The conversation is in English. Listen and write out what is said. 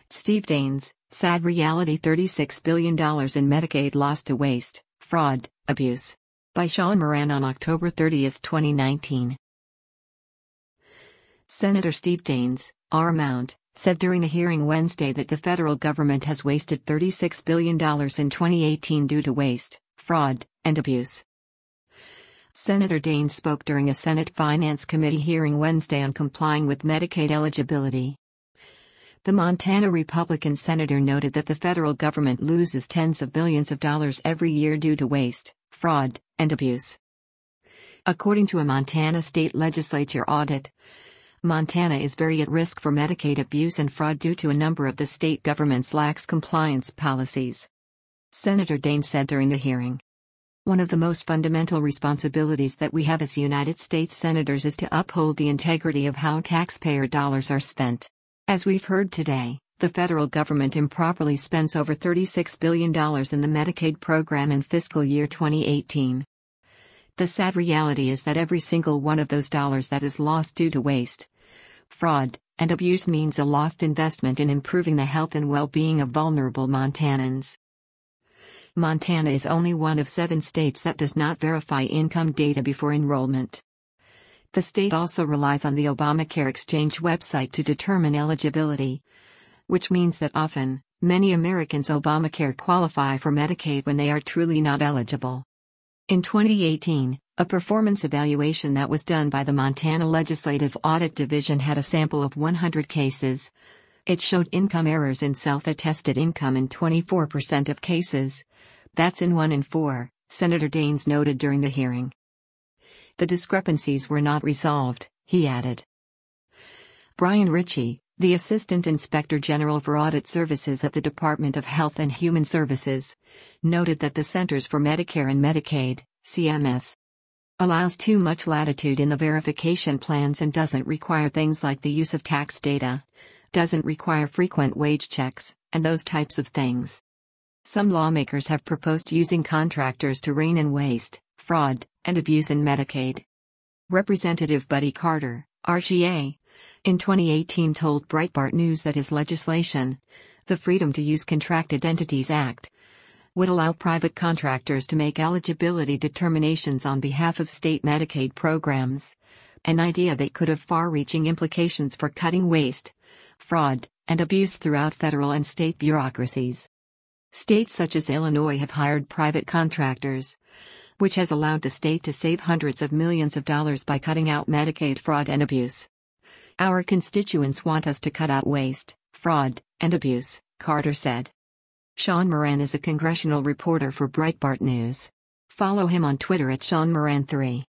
Steve Daines, sad reality: $36 billion in Medicaid lost to waste, fraud, abuse. By Sean Moran on October 30, 2019. Senator Steve Daines, R-Mount, said during the hearing Wednesday that the federal government has wasted $36 billion in 2018 due to waste, fraud, and abuse. Senator Daines spoke during a Senate Finance Committee hearing Wednesday on complying with Medicaid eligibility. The Montana Republican senator noted that the federal government loses tens of billions of dollars every year due to waste, fraud, and abuse. According to a Montana state legislature audit, Montana is very at risk for Medicaid abuse and fraud due to a number of the state government's lax compliance policies. Senator Daines said during the hearing, "One of the most fundamental responsibilities that we have as United States senators is to uphold the integrity of how taxpayer dollars are spent. As we've heard today, the federal government improperly spends over $36 billion in the Medicaid program in fiscal year 2018. The sad reality is that every single one of those dollars that is lost due to waste, fraud, and abuse means a lost investment in improving the health and well-being of vulnerable Montanans." Montana is only one of 7 states that does not verify income data before enrollment. The state also relies on the Obamacare Exchange website to determine eligibility, which means that often, many Americans Obamacare qualify for Medicaid when they are truly not eligible. In 2018, a performance evaluation that was done by the Montana Legislative Audit Division had a sample of 100 cases. It showed income errors in self-attested income in 24% of cases. That's in 1 in 4, Senator Daines noted during the hearing. The discrepancies were not resolved, he added. Brian Ritchie, the Assistant Inspector General for Audit Services at the Department of Health and Human Services, noted that the Centers for Medicare and Medicaid, CMS, allows too much latitude in the verification plans and doesn't require things like the use of tax data, doesn't require frequent wage checks, and those types of things. Some lawmakers have proposed using contractors to rein in waste, fraud, and abuse in Medicaid. Representative Buddy Carter, RGA, in 2018 told Breitbart News that his legislation, the Freedom to Use Contracted Entities Act, would allow private contractors to make eligibility determinations on behalf of state Medicaid programs, an idea that could have far-reaching implications for cutting waste, fraud, and abuse throughout federal and state bureaucracies. States such as Illinois have hired private contractors, which has allowed the state to save hundreds of millions of dollars by cutting out Medicaid fraud and abuse. Our constituents want us to cut out waste, fraud, and abuse, Carter said. Sean Moran is a congressional reporter for Breitbart News. Follow him on Twitter at SeanMoran3.